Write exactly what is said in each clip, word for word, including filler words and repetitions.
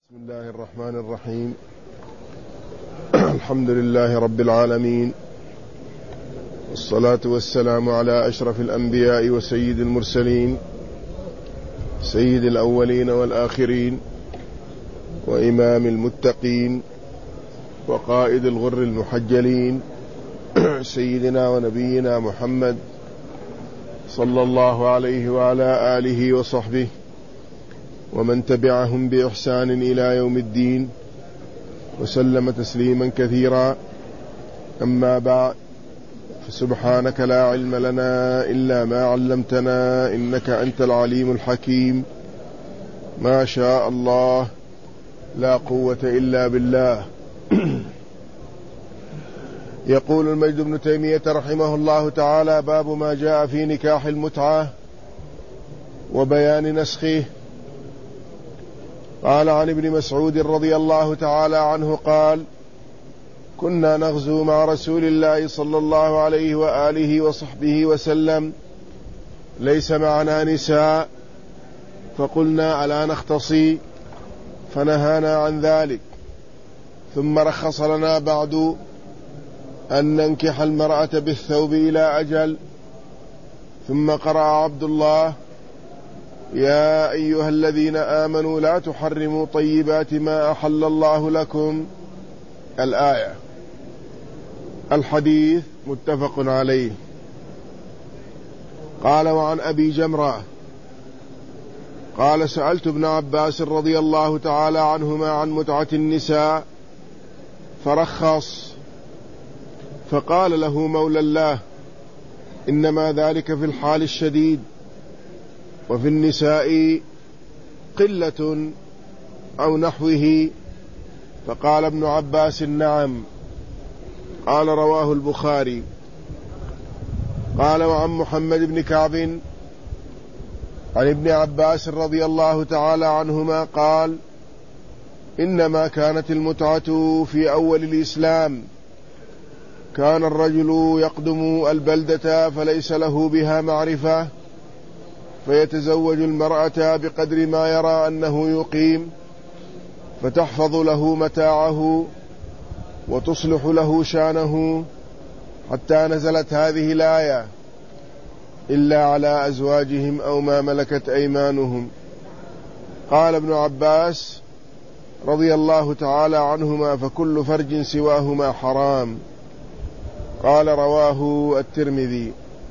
بسم الله الرحمن الرحيم. الحمد لله رب العالمين، والصلاة والسلام على أشرف الأنبياء وسيد المرسلين، سيد الأولين والآخرين، وإمام المتقين، وقائد الغر المحجلين، سيدنا ونبينا محمد صلى الله عليه وعلى آله وصحبه ومن تبعهم بإحسان إلى يوم الدين، وسلم تسليما كثيرا. أما بعد، فسبحانك لا علم لنا إلا ما علمتنا إنك أنت العليم الحكيم. ما شاء الله لا قوة إلا بالله. يقول المجد بن تيمية رحمه الله تعالى: باب ما جاء في نكاح المتعة وبيان نسخه. قال عن ابن مسعود رضي الله تعالى عنه قال: كنا نغزو مع رسول الله صلى الله عليه وآله وصحبه وسلم، ليس معنا نساء، فقلنا ألا نختصي؟ فنهانا عن ذلك، ثم رخص لنا بعد أن ننكح المرأة بالثوب إلى أجل. ثم قرأ عبد الله: يا أيها الذين آمنوا لا تحرموا طيبات ما أحل الله لكم، الآية. الحديث متفق عليه. قال: وعن أبي جمرة قال: سألت ابن عباس رضي الله تعالى عنهما عن متعة النساء فرخص، فقال له مولى الله: إنما ذلك في الحال الشديد، وفي النساء قلة أو نحوه. فقال ابن عباس: نعم. قال: رواه البخاري. قال: وعن محمد بن كعب عن ابن عباس رضي الله تعالى عنهما قال: إنما كانت المتعة في أول الإسلام، كان الرجل يقدم البلدة فليس له بها معرفة، فيتزوج المرأة بقدر ما يرى أنه يقيم، فتحفظ له متاعه وتصلح له شانه، حتى نزلت هذه الآية: إلا على أزواجهم أو ما ملكت أيمانهم. قال ابن عباس رضي الله تعالى عنهما: فكل فرج سواهما حرام. قال: رواه الترمذي.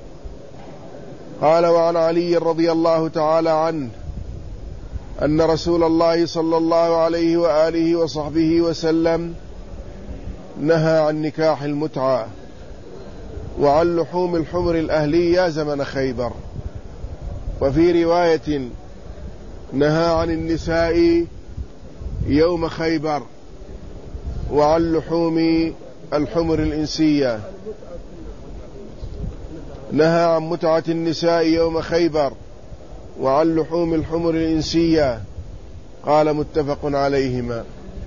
قال: وعن علي رضي الله تعالى عنه أن رسول الله صلى الله عليه وآله وصحبه وسلم نهى عن نكاح المتعة وعن لحوم الحمر الأهلية زمن خيبر. وفي رواية: نهى عن النساء يوم خيبر وعن لحوم الحمر الإنسية. نهى عن متعة النساء يوم خيبر وعن لحوم الحمر الإنسية. قال: متفق عليهما.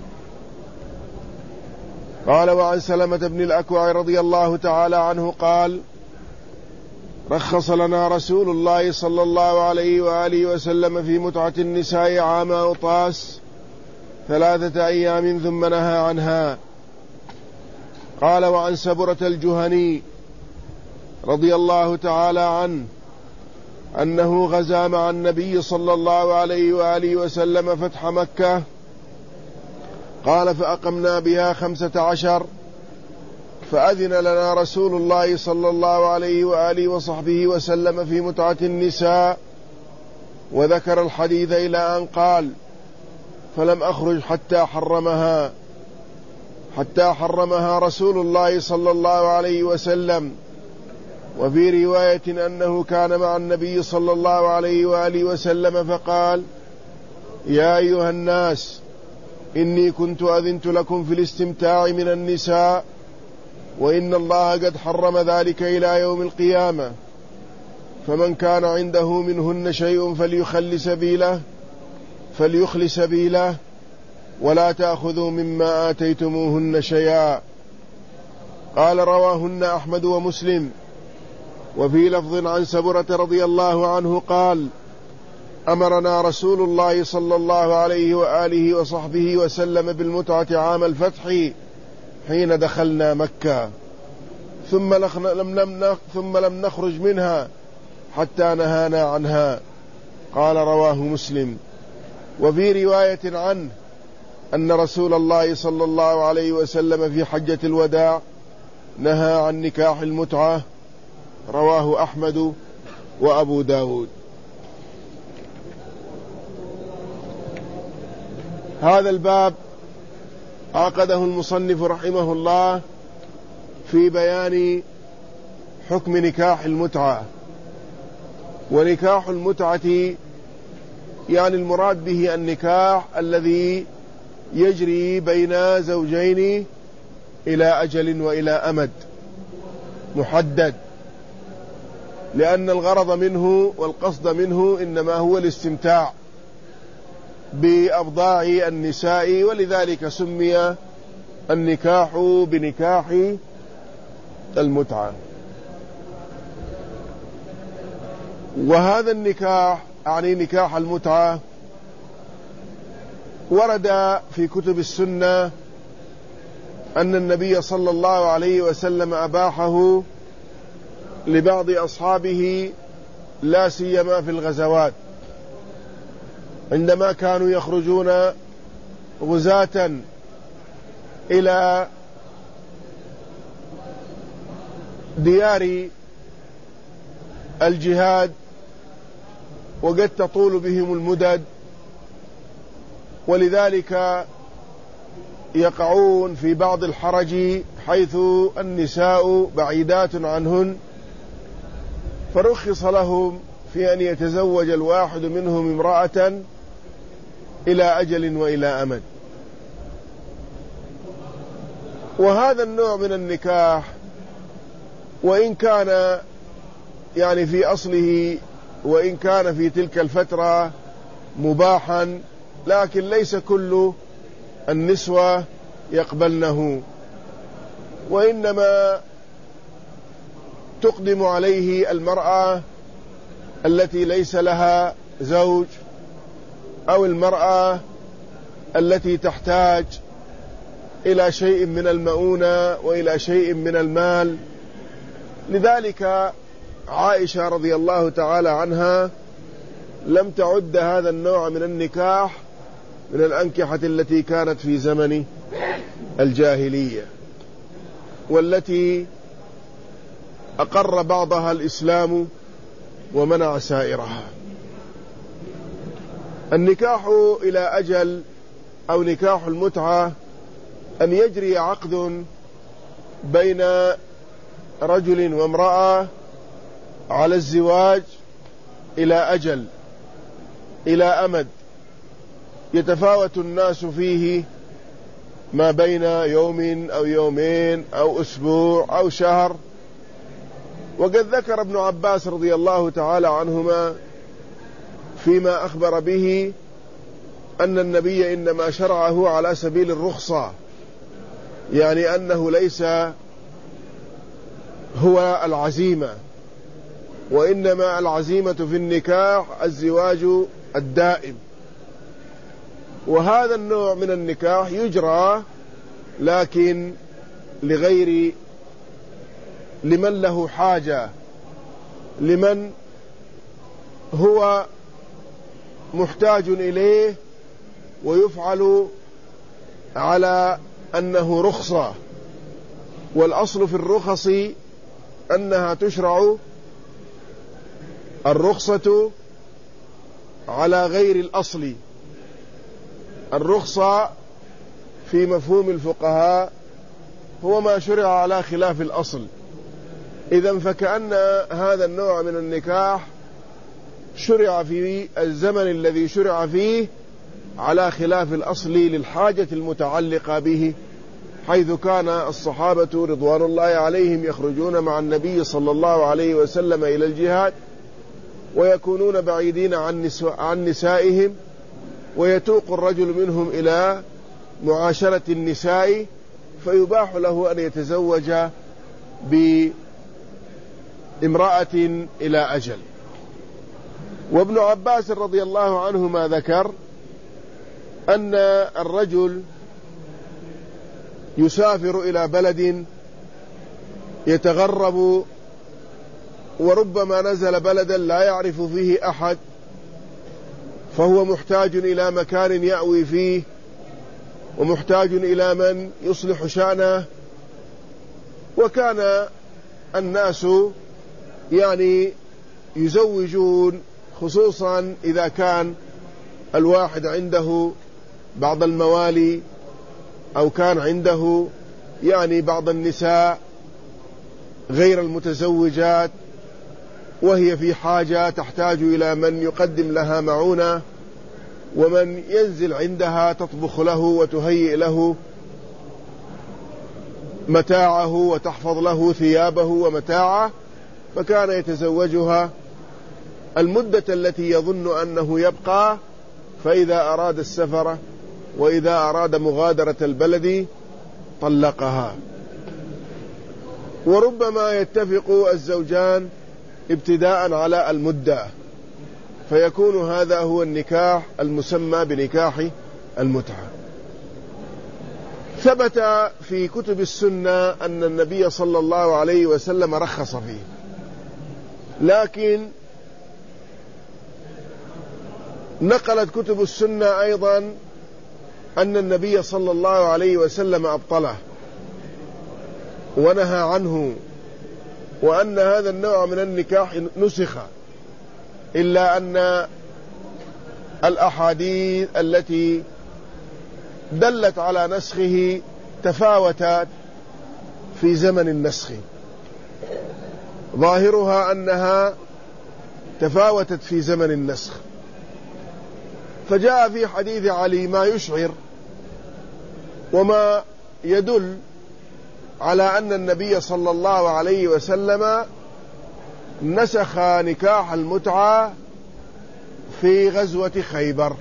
قال: وعن سلمة بن الأكوع رضي الله تعالى عنه قال: رخص لنا رسول الله صلى الله عليه وآله وسلم في متعة النساء عام أوطاس ثلاثة أيام ثم نهى عنها. قال: وعن سبرة الجهني رضي الله تعالى عنه أنه غزا مع النبي صلى الله عليه وآله وسلم فتح مكة. قال: فأقمنا بها خمسة عشر، فأذن لنا رسول الله صلى الله عليه وآله وصحبه وسلم في متعة النساء، وذكر الحديث إلى أن قال: فلم أخرج حتى حرمها حتى حرمها رسول الله صلى الله عليه وسلم. وفي رواية أنه كان مع النبي صلى الله عليه وآله وسلم فقال: يا أيها الناس، إني كنت أذنت لكم في الاستمتاع من النساء، وإن الله قد حرم ذلك إلى يوم القيامة، فمن كان عنده منهن شيء فليخل سبيله فليخل سبيله ولا تأخذوا مما آتيتموهن شيئا. قال: رواهن أحمد ومسلم. وفي لفظ عن سبرة رضي الله عنه قال: أمرنا رسول الله صلى الله عليه وآله وصحبه وسلم بالمتعة عام الفتح حين دخلنا مكة، ثم لم ثم لم نخرج منها حتى نهانا عنها. قال رواه مسلم. وفي رواية عنه أن رسول الله صلى الله عليه وسلم في حجة الوداع نهى عن نكاح المتعة. رواه أحمد وأبو داود. هذا الباب عقده المصنف رحمه الله في بيان حكم نكاح المتعة. ونكاح المتعة يعني المراد به النكاح الذي يجري بين زوجين إلى أجل وإلى أمد محدد، لأن الغرض منه والقصد منه إنما هو الاستمتاع بأبضاع النساء، ولذلك سمي النكاح بنكاح المتعة. وهذا النكاح يعني نكاح المتعة ورد في كتب السنة أن النبي صلى الله عليه وسلم أباحه لبعض أصحابه لا سيما في الغزوات، عندما كانوا يخرجون غزاة إلى ديار الجهاد وقد تطول بهم المدد، ولذلك يقعون في بعض الحرج حيث النساء بعيدات عنهن، فرخص لهم في أن يتزوج الواحد منهم امرأة إلى أجل وإلى أمد. وهذا النوع من النكاح وإن كان يعني في أصله وإن كان في تلك الفترة مباحا، لكن ليس كل النسوة يقبلنه، وإنما تقدم عليه المرأة التي ليس لها زوج أو المرأة التي تحتاج إلى شيء من المؤونة وإلى شيء من المال. لذلك عائشة رضي الله تعالى عنها لم تعد هذا النوع من النكاح من الأنكحة التي كانت في زمن الجاهلية، والتي أقر بعضها الإسلام ومنع سائرها. النكاح إلى أجل أو نكاح المتعة أن يجري عقد بين رجل وامرأة على الزواج إلى أجل إلى أمد يتفاوت الناس فيه ما بين يوم أو يومين أو أسبوع أو شهر. وقد ذكر ابن عباس رضي الله تعالى عنهما فيما أخبر به أن النبي إنما شرعه على سبيل الرخصة، يعني أنه ليس هو العزيمة، وإنما العزيمة في النكاح الزواج الدائم. وهذا النوع من النكاح يجرى لكن لغير لمن له حاجة، لمن هو محتاج إليه، ويفعل على أنه رخصة. والأصل في الرخص أنها تشرع الرخصة على غير الأصل. الرخصة في مفهوم الفقهاء هو ما شرع على خلاف الأصل. إذن فكأن هذا النوع من النكاح شرع في الزمن الذي شرع فيه على خلاف الأصل للحاجة المتعلقة به، حيث كان الصحابة رضوان الله عليهم يخرجون مع النبي صلى الله عليه وسلم إلى الجهاد، ويكونون بعيدين عن, عن نسائهم، ويتوق الرجل منهم إلى معاشرة النساء، فيباح له أن يتزوج بامرأة إلى أجل. وابن عباس رضي الله عنهما ذكر أن الرجل يسافر إلى بلد يتغرب، وربما نزل بلدا لا يعرف فيه أحد، فهو محتاج إلى مكان يأوي فيه، ومحتاج إلى من يصلح شأنه. وكان الناس يعني يزوجون، خصوصا إذا كان الواحد عنده بعض الموالي أو كان عنده يعني بعض النساء غير المتزوجات وهي في حاجة تحتاج إلى من يقدم لها معونة، ومن ينزل عندها تطبخ له وتهيئ له متاعه وتحفظ له ثيابه ومتاعه، فكان يتزوجها المدة التي يظن أنه يبقى، فإذا أراد السفر وإذا أراد مغادرة البلد طلقها. وربما يتفق الزوجان ابتداء على المدة، فيكون هذا هو النكاح المسمى بنكاح المتعة. ثبت في كتب السنة أن النبي صلى الله عليه وسلم رخص فيه، لكن نقلت كتب السنة أيضا أن النبي صلى الله عليه وسلم أبطله ونهى عنه، وأن هذا النوع من النكاح نسخ، إلا أن الأحاديث التي دلت على نسخه تفاوتت في زمن النسخ، ظاهرها أنها تفاوتت في زمن النسخ. فجاء في حديث علي ما يشعر وما يدل على أن النبي صلى الله عليه وسلم نسخ نكاح المتعة في غزوة خيبر.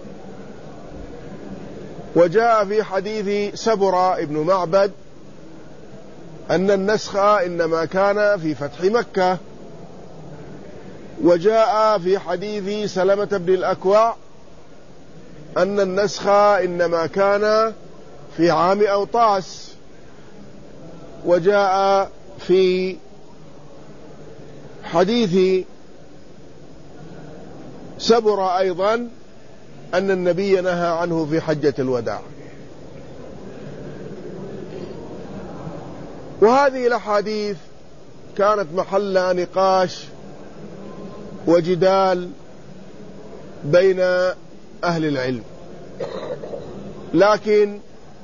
وجاء في حديث سبرة ابن معبد أن النسخ إنما كان في فتح مكة. وجاء في حديث سلمة بن الأكوع أن النسخ إنما كان في عام أوطاس. وجاء في حديث سبرة أيضا أن النبي نهى عنه في حجة الوداع. وهذه الأحاديث كانت محل نقاش وجدال بين أهل العلم، لكن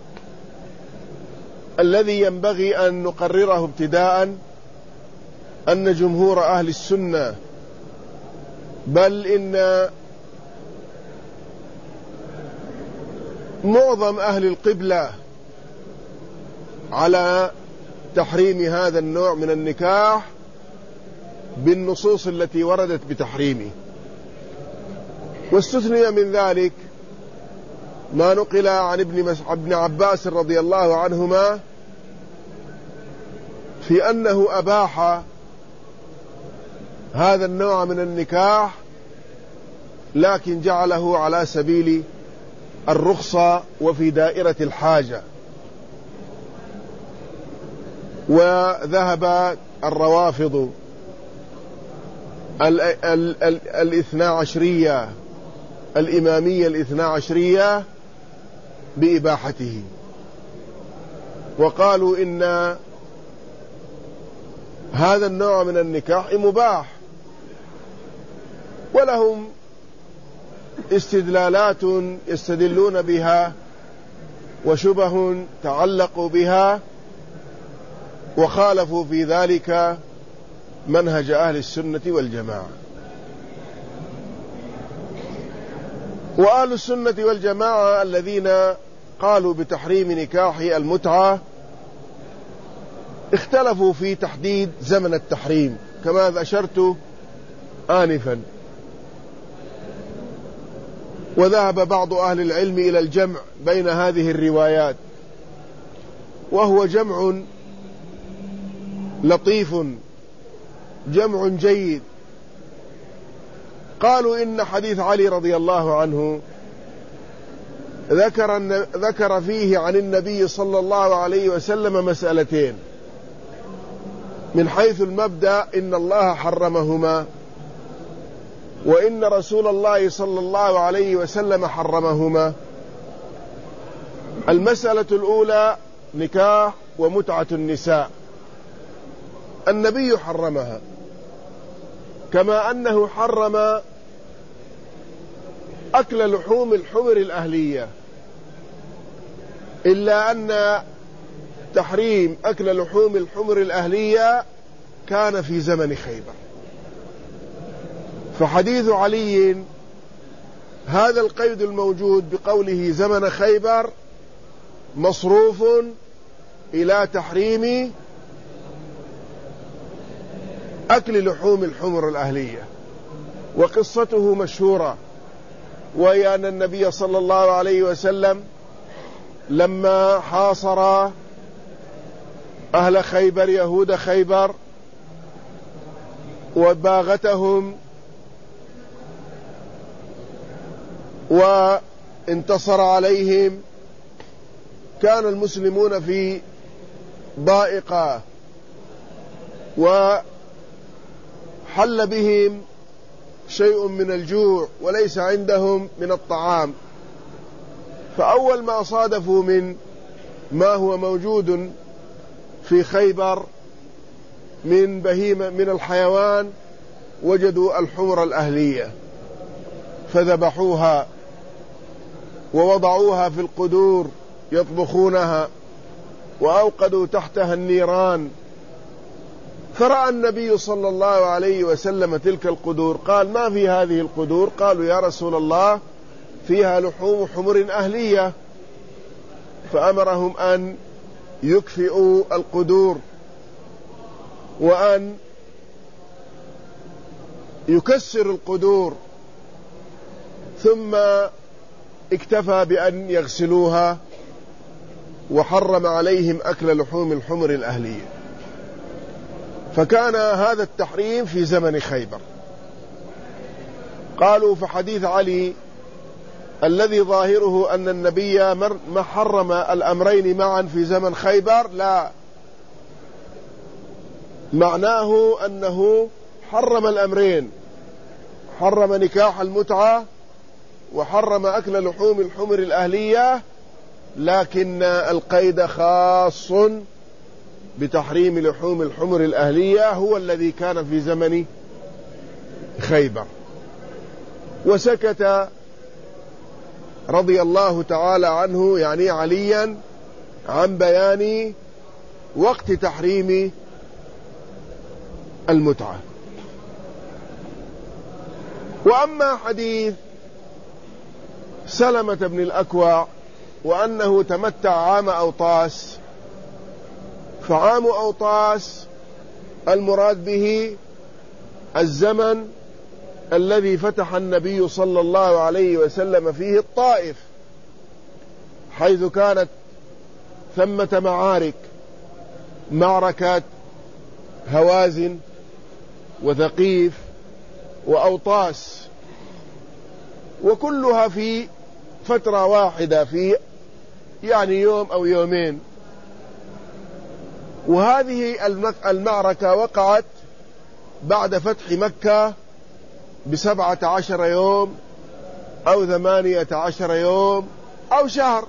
الذي ينبغي أن نقرره ابتداء أن جمهور أهل السنة، بل إن معظم أهل القبلة، على تحريم هذا النوع من النكاح بالنصوص التي وردت بتحريمه. واستثني من ذلك ما نقل عن ابن عباس رضي الله عنهما في أنه أباح هذا النوع من النكاح، لكن جعله على سبيل الرخصة وفي دائرة الحاجة. وذهب الروافض الاثنى عشرية الإمامية الاثنى عشرية بإباحته، وقالوا إن هذا النوع من النكاح مباح، ولهم استدلالات يستدلون بها وشبه تعلقوا بها، وخالفوا في ذلك منهج أهل السنة والجماعة. وأهل السنة والجماعة الذين قالوا بتحريم نكاح المتعة اختلفوا في تحديد زمن التحريم كما أشرت آنفا. وذهب بعض أهل العلم إلى الجمع بين هذه الروايات، وهو جمع لطيف، جمع جيد، قالوا إن حديث علي رضي الله عنه ذكر, ذكر فيه عن النبي صلى الله عليه وسلم مسألتين. من حيث المبدأ إن الله حرمهما، وإن رسول الله صلى الله عليه وسلم حرمهما. المسألة الأولى نكاح ومتعة النساء، النبي حرمها كما أنه حرم أكل لحوم الحمر الأهلية، إلا أن تحريم أكل لحوم الحمر الأهلية كان في زمن خيبر. فحديث علي هذا القيد الموجود بقوله زمن خيبر مصروف إلى تحريم أكل لحوم الحمر الأهلية. وقصته مشهورة، وهي أن النبي صلى الله عليه وسلم لما حاصر أهل خيبر يهود خيبر وباغتهم وانتصر عليهم، كان المسلمون في ضائقة وحل بهم شيء من الجوع وليس عندهم من الطعام. فأول ما صادفوا من ما هو موجود في خيبر من بهيمة من الحيوان وجدوا الحمر الأهلية، فذبحوها ووضعوها في القدور يطبخونها وأوقدوا تحتها النيران. فرأى النبي صلى الله عليه وسلم تلك القدور، قال: ما في هذه القدور؟ قالوا: يا رسول الله فيها لحوم حمر أهلية. فأمرهم أن يكفئوا القدور وأن يكسر القدور، ثم اكتفى بأن يغسلوها، وحرم عليهم أكل لحوم الحمر الأهلية. فكان هذا التحريم في زمن خيبر. قالوا: فحديث علي الذي ظاهره أن النبي ما حرم الأمرين معا في زمن خيبر، لا، معناه أنه حرم الأمرين، حرم نكاح المتعة وحرم أكل لحوم الحمر الأهلية، لكن القيد خاص بتحريم لحوم الحمر الأهلية هو الذي كان في زمن خيبر. وسكت رضي الله تعالى عنه، يعني عليا، عن بيان وقت تحريم المتعة. وأما حديث سلمة بن الأكوع وأنه تمتع عام أوطاس، فعام أوطاس المراد به الزمن الذي فتح النبي صلى الله عليه وسلم فيه الطائف، حيث كانت ثمة معارك، معركة هوازن وثقيف وأوطاس، وكلها في فترة واحدة، في يعني يوم أو يومين. وهذه المعركة وقعت بعد فتح مكة بسبعة عشر يوم أو ثمانية عشر يوم أو شهر.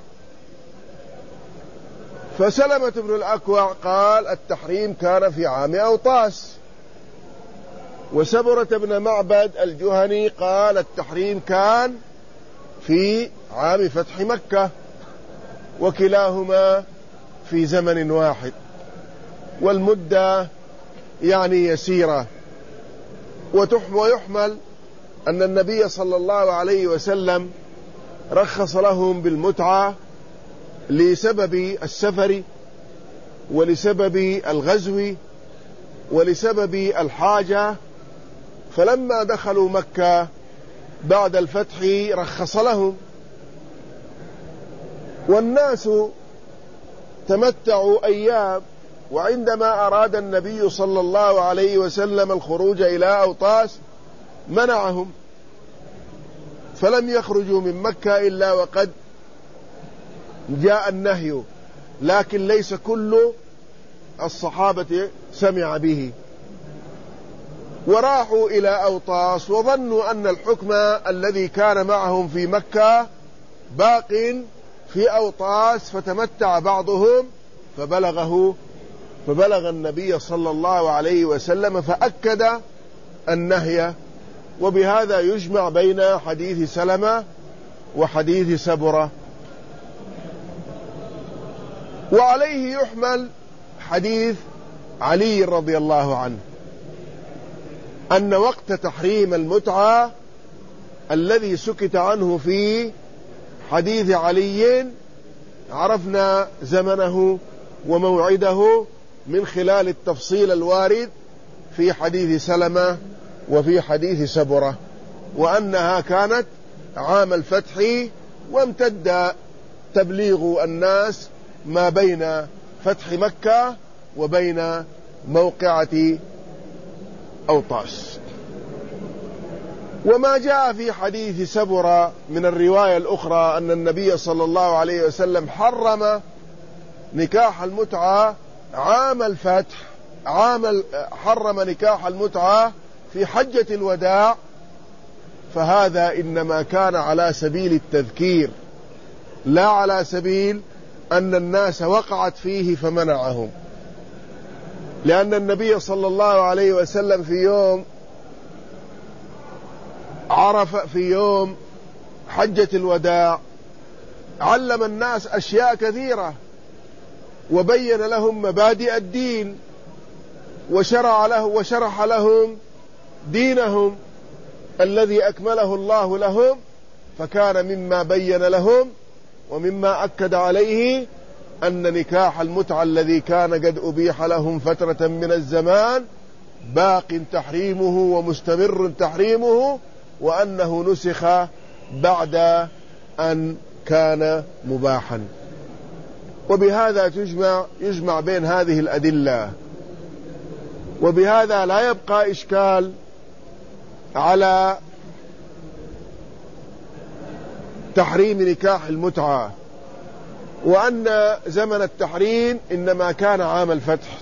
فسلمة بن الأكوع قال التحريم كان في عام أوطاس، وسبرة بن معبد الجهني قال التحريم كان في عام فتح مكة، وكلاهما في زمن واحد، والمدة يعني يسيرة. ويحمل أن النبي صلى الله عليه وسلم رخص لهم بالمتعة لسبب السفر ولسبب الغزو ولسبب الحاجة، فلما دخلوا مكة بعد الفتح رخص لهم. والناس تمتعوا أيام، وعندما أراد النبي صلى الله عليه وسلم الخروج إلى أوطاس منعهم فلم يخرجوا من مكة إلا وقد جاء النهي، لكن ليس كل الصحابة سمع به، وراحوا إلى أوطاس وظنوا أن الحكم الذي كان معهم في مكة باق في أوطاس، فتمتع بعضهم فبلغه فبلغ النبي صلى الله عليه وسلم فأكد النهي. وبهذا يجمع بين حديث سلمة وحديث سبرة. وعليه يحمل حديث علي رضي الله عنه أن وقت تحريم المتعة الذي سكت عنه في حديث علي عرفنا زمنه وموعده من خلال التفصيل الوارد في حديث سلمة وفي حديث سبرة، وأنها كانت عام الفتح، وامتد تبليغ الناس ما بين فتح مكة وبين موقعة أوطاس. وما جاء في حديث سبرة من الرواية الأخرى أن النبي صلى الله عليه وسلم حرم نكاح المتعة عام الفتح، عام حرم نكاح المتعة في حجة الوداع، فهذا إنما كان على سبيل التذكير، لا على سبيل أن الناس وقعت فيه فمنعهم، لأن النبي صلى الله عليه وسلم في يوم عرف في يوم حجة الوداع علم الناس أشياء كثيرة، وبين لهم مبادئ الدين، وشرع له وشرح لهم دينهم الذي أكمله الله لهم. فكان مما بين لهم ومما أكد عليه أن نكاح المتعة الذي كان قد أبيح لهم فترة من الزمان باق تحريمه ومستمر تحريمه، وأنه نسخ بعد أن كان مباحا. وبهذا تجمع يجمع بين هذه الأدلة، وبهذا لا يبقى إشكال على تحريم نكاح المتعة، وأن زمن التحريم إنما كان عام الفتح،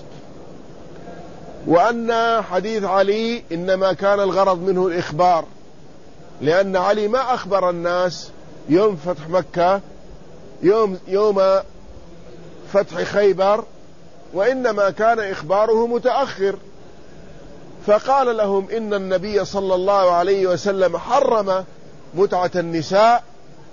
وأن حديث علي إنما كان الغرض منه الإخبار، لأن علي ما أخبر الناس يوم فتح مكة يوم يوم فتح خيبر، وإنما كان إخباره متأخر، فقال لهم إن النبي صلى الله عليه وسلم حرم متعة النساء،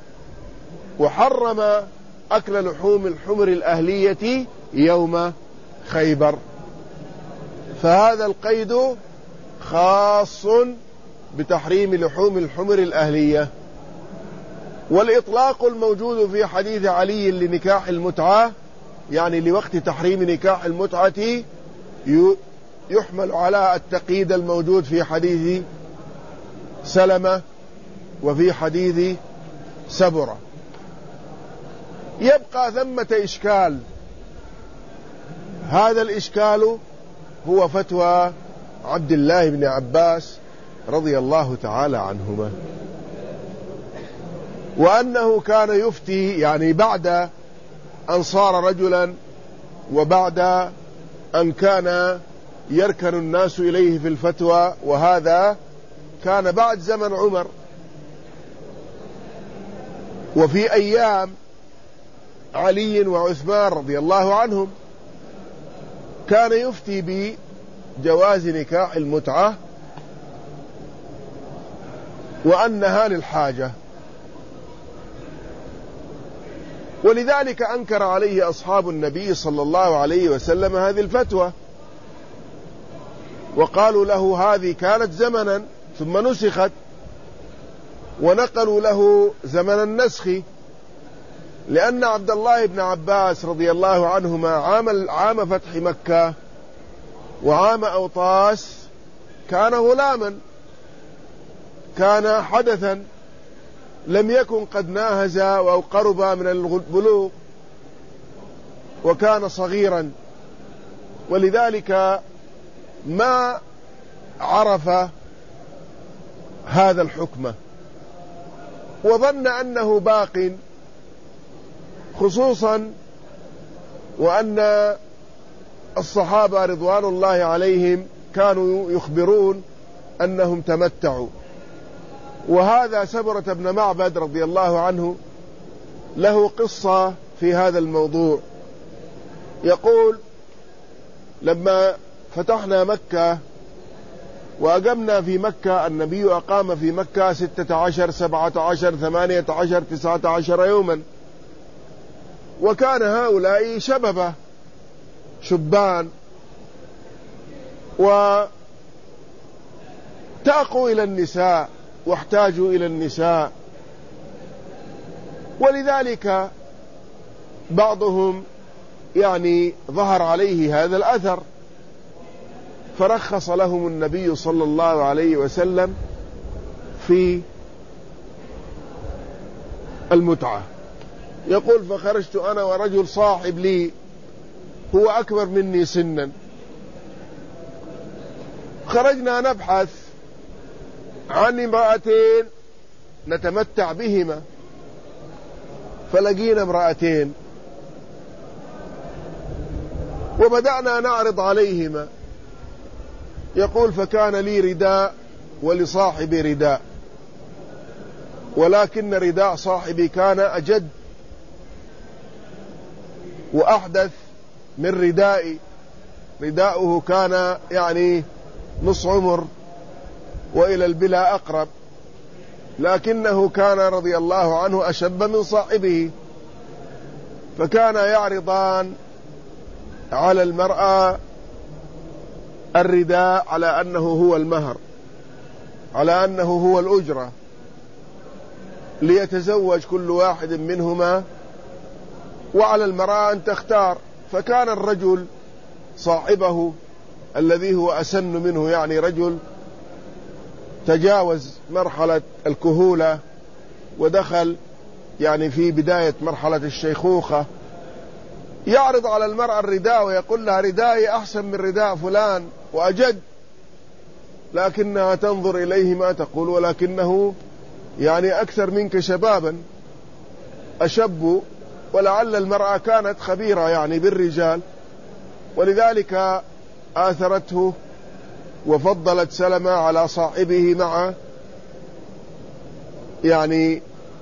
وحرم أكل لحوم الحمر الأهلية يوم خيبر، فهذا القيد خاص بتحريم لحوم الحمر الأهلية. والإطلاق الموجود في حديث علي لنكاح المتعة، يعني لوقت تحريم نكاح المتعة، يحمل على التقييد الموجود في حديث سلمة وفي حديث سبرة. يبقى ثمة إشكال، هذا الإشكال هو فتوى عبد الله بن عباس رضي الله تعالى عنهما، وأنه كان يفتي يعني بعد أن صار رجلا، وبعد أن كان يركن الناس إليه في الفتوى، وهذا كان بعد زمن عمر، وفي أيام علي وعثمان رضي الله عنهم كان يفتي بجواز نكاح المتعة وأنها للحاجة، ولذلك أنكر عليه أصحاب النبي صلى الله عليه وسلم هذه الفتوى، وقالوا له هذه كانت زمنا ثم نسخت، ونقلوا له زمن النسخ، لأن عبد الله بن عباس رضي الله عنهما عام عام فتح مكة وعام أوطاس كان غلاما، كان حدثا، لم يكن قد ناهز أو قرب من البلوغ، وكان صغيرا، ولذلك ما عرف هذا الحكم. وظن أنه باق، خصوصا وأن الصحابة رضوان الله عليهم كانوا يخبرون أنهم تمتعوا. وهذا سبرة بن معبد رضي الله عنه له قصة في هذا الموضوع. يقول: لما فتحنا مكة وأقمنا في مكة، النبي أقام في مكة ستة عشر سبعة عشر ثمانية عشر تسعة عشر يوما، وكان هؤلاء شببة شبان، وتأقوا إلى النساء واحتاجوا إلى النساء، ولذلك بعضهم يعني ظهر عليه هذا الأثر، فرخص لهم النبي صلى الله عليه وسلم في المتعة. يقول: فخرجت أنا ورجل صاحب لي هو أكبر مني سنا، خرجنا نبحث عن امرأتين نتمتع بهما، فلقينا امرأتين وبدأنا نعرض عليهما. يقول: فكان لي رداء ولصاحبي رداء، ولكن رداء صاحبي كان أجد وأحدث من ردائي، رداؤه كان يعني نص عمر وإلى البلا أقرب، لكنه كان رضي الله عنه أشب من صاحبه، فكان يعرضان على المرأة الرداء على أنه هو المهر، على أنه هو الأجرة، ليتزوج كل واحد منهما، وعلى المرأة أن تختار. فكان الرجل صاحبه الذي هو أسن منه، يعني رجل تجاوز مرحلة الكهولة ودخل يعني في بداية مرحلة الشيخوخة، يعرض على المرأة الرداء ويقول لها: ردائي أحسن من رداء فلان وأجد، لكنها تنظر إليه ما تقول: ولكنه يعني أكثر منك شبابا، أشب. ولعل المرأة كانت خبيرة يعني بالرجال، ولذلك آثرته وفضلت سلمة على صاحبه مع يعني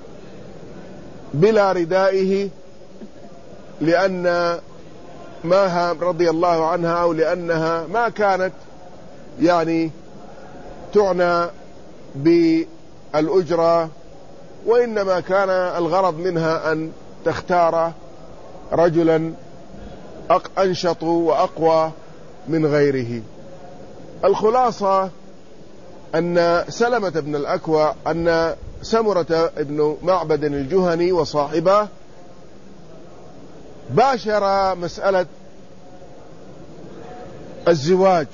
بلا ردائه، لأن ماها رضي الله عنها، أو لأنها ما كانت يعني تعنى بالأجرة، وإنما كان الغرض منها أن تختار رجلا أنشط وأقوى من غيره. الخلاصة أن سلمة بن الأكوع أن سمرة بن معبد الجهني وصاحبه باشر مسألة الزواج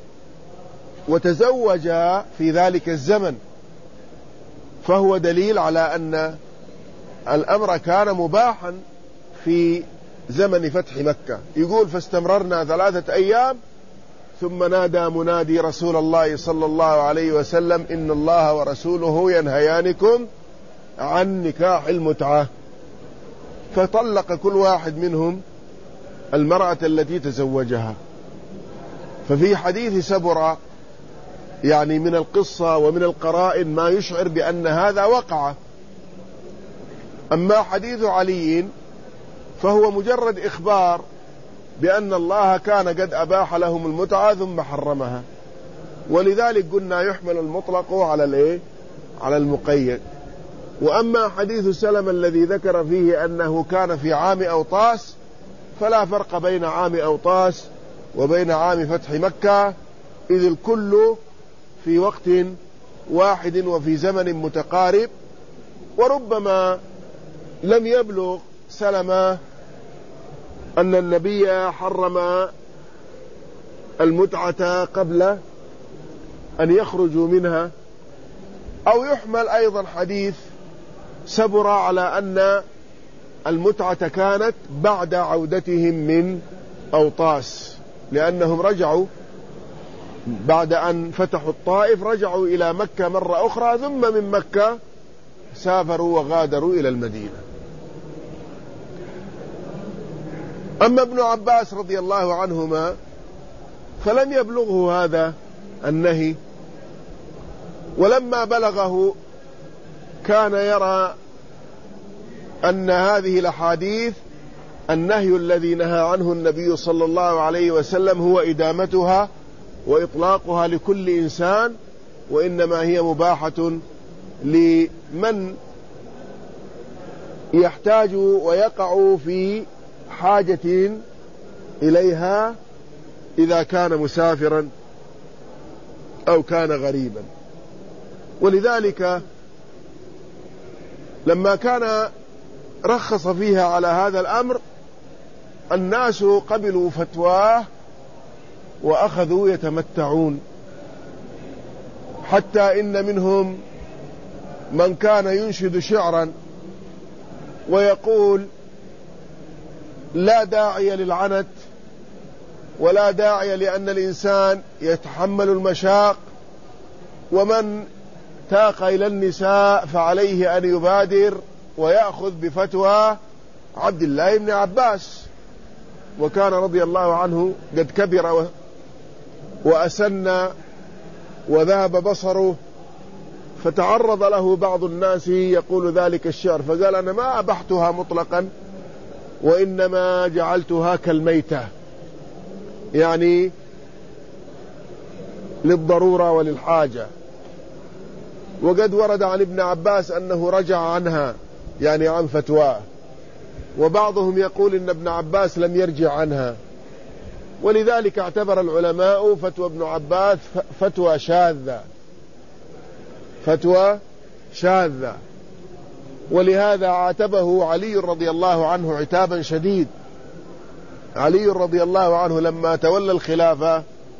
وتزوج في ذلك الزمن، فهو دليل على أن الأمر كان مباحا في زمن فتح مكة. يقول: فاستمررنا ثلاثة أيام ثم نادى منادي رسول الله صلى الله عليه وسلم: إن الله ورسوله ينهيانكم عن نكاح المتعة. فطلق كل واحد منهم المرأة التي تزوجها. ففي حديث سبرة يعني من القصة ومن القرائن ما يشعر بأن هذا وقع. أما حديث علي فهو مجرد إخبار بأن الله كان قد أباح لهم المتعة ثم حرمها، ولذلك قلنا يحمل المطلق على الايه على المقيد. وأما حديث سلمة الذي ذكر فيه أنه كان في عام أوطاس، فلا فرق بين عام أوطاس وبين عام فتح مكة، إذ الكل في وقت واحد وفي زمن متقارب. وربما لم يبلغ سلمة أن النبي حرم المتعة قبل أن يخرجوا منها، أو يحمل أيضا حديث سبرة على أن المتعة كانت بعد عودتهم من أوطاس، لأنهم رجعوا بعد أن فتحوا الطائف، رجعوا إلى مكة مرة أخرى، ثم من مكة سافروا وغادروا إلى المدينة. أما ابن عباس رضي الله عنهما فلم يبلغه هذا النهي، ولما بلغه كان يرى أن هذه الأحاديث النهي الذي نهى عنه النبي صلى الله عليه وسلم هو إدامتها وإطلاقها لكل إنسان، وإنما هي مباحة لمن يحتاج ويقع في حاجة إليها إذا كان مسافرا أو كان غريبا. ولذلك لما كان رخص فيها على هذا الأمر الناس قبلوا فتواه وأخذوا يتمتعون، حتى إن منهم من كان ينشد شعرا ويقول: لا داعي للعنت ولا داعي لأن الإنسان يتحمل المشاق، ومن تاق إلى النساء فعليه أن يبادر ويأخذ بفتوى عبد الله بن عباس. وكان رضي الله عنه قد كبر وأسن وذهب بصره، فتعرض له بعض الناس يقول ذلك الشعر، فقال: أنا ما أبحتها مطلقا وإنما جعلتها كالميتة، يعني للضرورة وللحاجة. وقد ورد عن ابن عباس أنه رجع عنها، يعني عن فتواه، وبعضهم يقول إن ابن عباس لم يرجع عنها، ولذلك اعتبر العلماء فتوى ابن عباس فتوى شاذة فتوى شاذة ولهذا عاتبه علي رضي الله عنه عتابا شديد. علي رضي الله عنه لما تولى الخلافة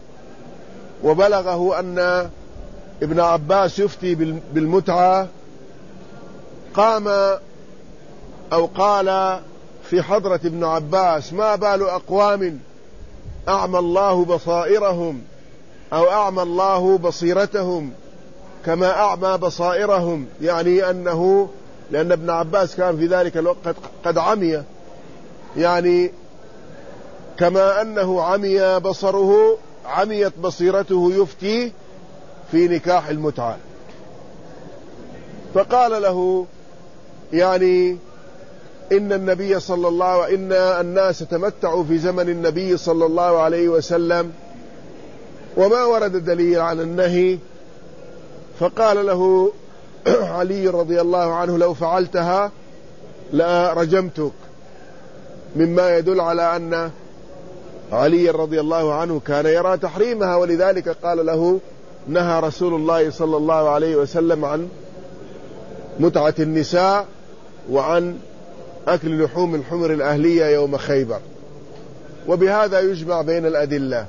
وبلغه أن ابن عباس يفتي بالمتعة، قام أو قال في حضرة ابن عباس: ما بال أقوام أعمى الله بصائرهم أو أعمى الله بصيرتهم كما أعمى بصائرهم، يعني أنه لأن ابن عباس كان في ذلك الوقت قد عمي، يعني كما أنه عمي بصره عميت بصيرته يفتي في نكاح المتعة. فقال له: يعني إن النبي صلى الله إن الناس تمتعوا في زمن النبي صلى الله عليه وسلم وما ورد دليل عن النهي. فقال له علي رضي الله عنه: لو فعلتها لا رجمتك، مما يدل على أن علي رضي الله عنه كان يرى تحريمها، ولذلك قال له: نهى رسول الله صلى الله عليه وسلم عن متعة النساء وعن أكل لحوم الحمر الأهلية يوم خيبر. وبهذا يجمع بين الأدلة.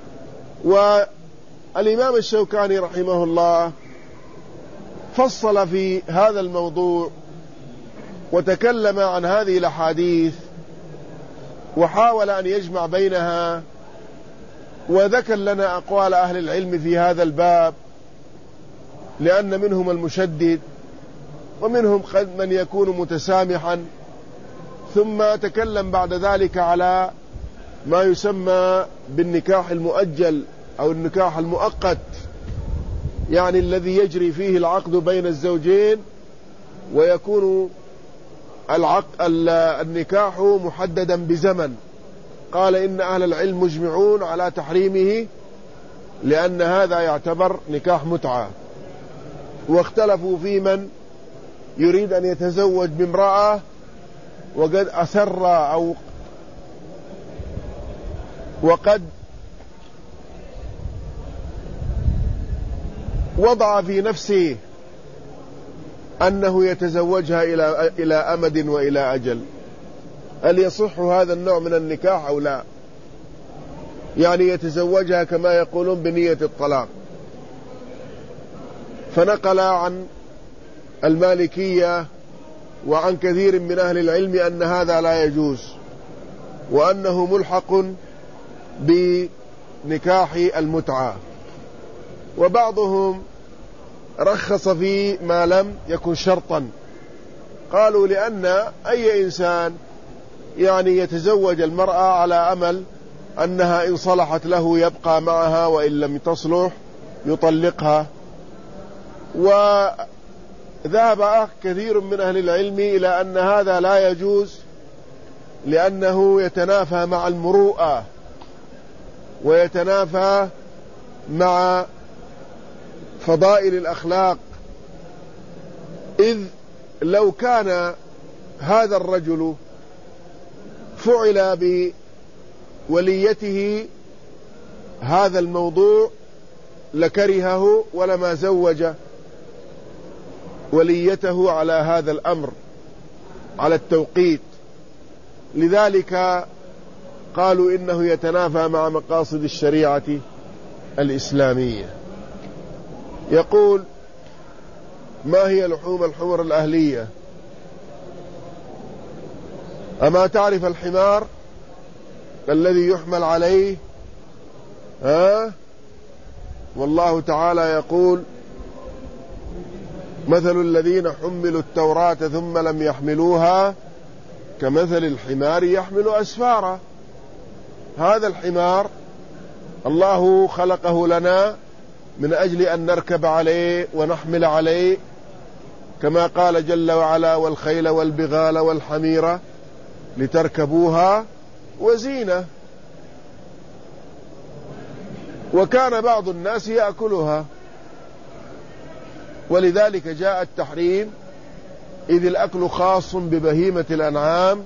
والإمام الشوكاني رحمه الله فصل في هذا الموضوع وتكلم عن هذه الأحاديث وحاول أن يجمع بينها، وذكر لنا أقوال أهل العلم في هذا الباب، لأن منهم المشدد ومنهم قد من يكون متسامحا. ثم تكلم بعد ذلك على ما يسمى بالنكاح المؤجل أو النكاح المؤقت، يعني الذي يجري فيه العقد بين الزوجين ويكون العقد النكاح محددا بزمن. قال إن أهل العلم مجمعون على تحريمه لأن هذا يعتبر نكاح متعة، واختلفوا في من يريد أن يتزوج بامرأة وقد أسر أو وقد وضع في نفسه أنه يتزوجها إلى إلى أمد وإلى أجل. هل يصح هذا النوع من النكاح أو لا؟ يعني يتزوجها كما يقولون بنية الطلاق. فنقل عن المالكية وعن كثير من أهل العلم أن هذا لا يجوز، وأنه ملحق بنكاح المتعة. وبعضهم رخص في ما لم يكن شرطا، قالوا لأن أي إنسان يعني يتزوج المرأة على أمل أنها إن صلحت له يبقى معها وإن لم تصلح يطلقها. وذهب كثير من أهل العلم إلى أن هذا لا يجوز لأنه يتنافى مع المروءة ويتنافى مع فضائل الأخلاق، إذ لو كان هذا الرجل فعل بوليته هذا الموضوع لكرهه ولما زوج وليته على هذا الأمر على التوقيت. لذلك قالوا إنه يتنافى مع مقاصد الشريعة الإسلامية. يقول: ما هي لحوم الحمر الأهلية؟ أما تعرف الحمار الذي يحمل عليه؟ ها؟ والله تعالى يقول: مثل الذين حملوا التوراة ثم لم يحملوها كمثل الحمار يحمل أسفارا. هذا الحمار الله خلقه لنا من أجل أن نركب عليه ونحمل عليه، كما قال جل وعلا: والخيل والبغال والحمير لتركبوها وزينة. وكان بعض الناس يأكلها، ولذلك جاء التحريم، إذ الأكل خاص ببهيمة الأنعام.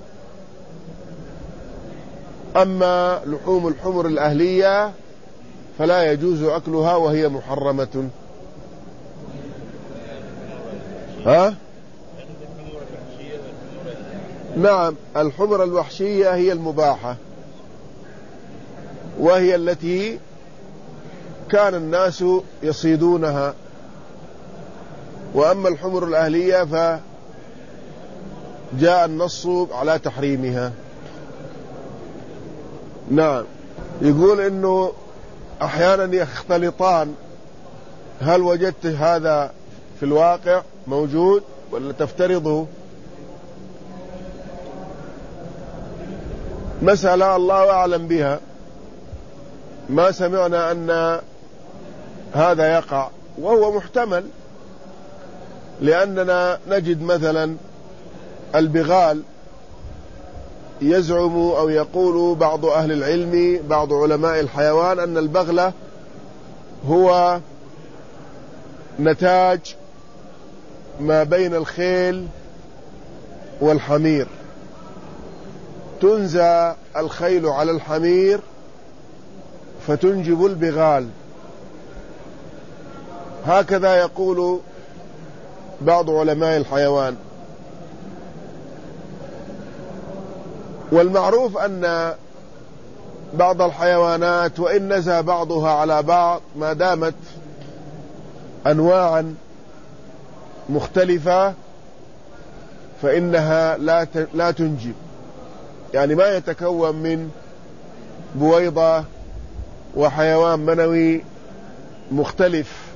أما لحوم الحمر الأهلية فلا يجوز أكلها وهي محرمة. ها؟ نعم، الحمر الوحشية هي المباحة، وهي التي كان الناس يصيدونها. وأما الحمر الأهلية فجاء النص على تحريمها. نعم. يقول إنه أحيانا يختلطان، هل وجدت هذا في الواقع موجود ولا تفترضه؟ مسألة الله أعلم بها، ما سمعنا أن هذا يقع، وهو محتمل، لأننا نجد مثلا البغال يزعم أو يقول بعض أهل العلم، بعض علماء الحيوان، أن البغلة هو نتاج ما بين الخيل والحمير، تنزى الخيل على الحمير فتنجب البغال. هكذا يقول بعض علماء الحيوان. والمعروف أن بعض الحيوانات وإن نزى بعضها على بعض ما دامت أنواعا مختلفة فإنها لا لا تنجب، يعني ما يتكون من بويضة وحيوان منوي مختلف.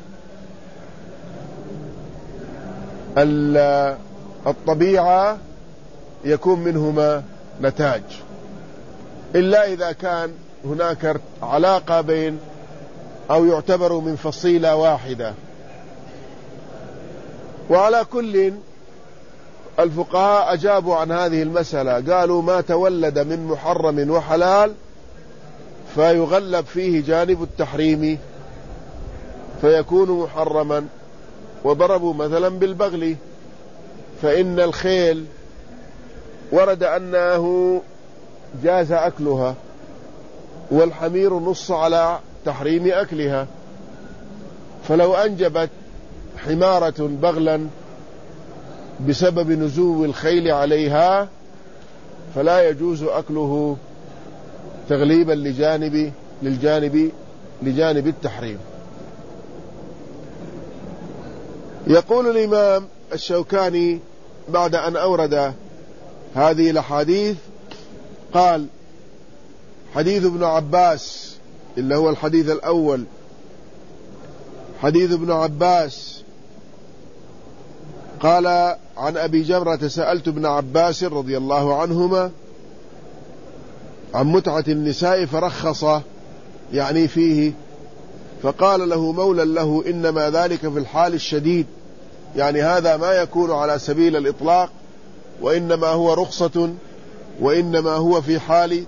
الطبيعة يكون منهما نتاج، إلا إذا كان هناك علاقة بين أو يعتبر من فصيلة واحدة. وعلى كل الفقهاء أجابوا عن هذه المسألة، قالوا ما تولد من محرم وحلال فيغلب فيه جانب التحريم فيكون محرما. وضربوا مثلا بالبغل، فإن الخيل ورد أنه جاز أكلها، والحمير نص على تحريم أكلها، فلو أنجبت حمارة بغلا بسبب نزول الخيل عليها فلا يجوز أكله تغليبا لجانب للجانب لجانب التحريم. يقول الإمام الشوكاني بعد أن أورد هذه الأحاديث، قال: حديث ابن عباس اللي هو الحديث الأول، حديث ابن عباس قال عن أبي جمرة سألت ابن عباس رضي الله عنهما عن متعة النساء فرخص يعني فيه، فقال له مولى له إنما ذلك في الحال الشديد، يعني هذا ما يكون على سبيل الإطلاق، وإنما هو رخصة، وإنما هو في حال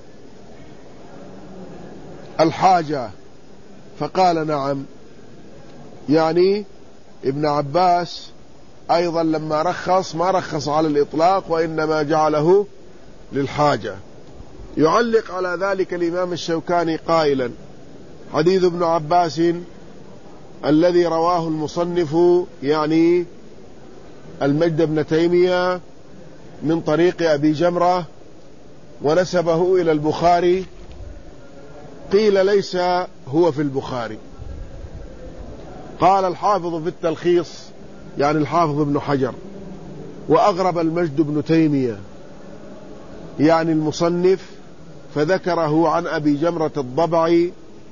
الحاجة. فقال نعم. يعني ابن عباس أيضا لما رخص ما رخص على الإطلاق، وإنما جعله للحاجة. يعلق على ذلك الإمام الشوكاني قائلا: حديث ابن عباس الذي رواه المصنف يعني المجد بن تيمية من طريق أبي جمرة ونسبه إلى البخاري، قيل ليس هو في البخاري. قال الحافظ في التلخيص يعني الحافظ ابن حجر: وأغرب المجد بن تيمية يعني المصنف فذكره عن أبي جمرة الضبعي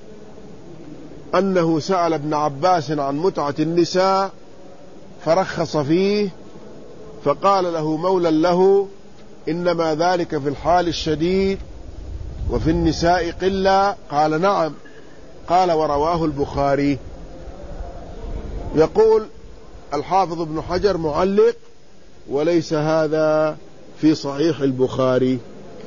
أنه سأل ابن عباس عن متعة النساء فرخص فيه، فقال له مولى له إنما ذلك في الحال الشديد وفي النساء قلة. قال نعم. قال ورواه البخاري. يقول الحافظ ابن حجر معلق: وليس هذا في صحيح البخاري.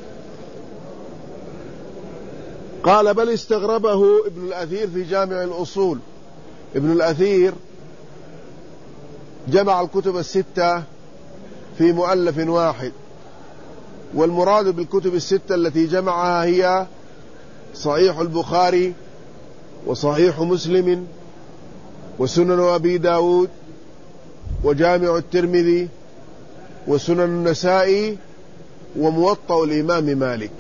قال بل استغربه ابن الأثير في جامع الأصول. ابن الأثير جمع الكتب الستة في مؤلف واحد، والمراد بالكتب الستة التي جمعها هي صحيح البخاري وصحيح مسلم وسنن أبي داود وجامع الترمذي وسنن النسائي وموطأ الإمام مالك.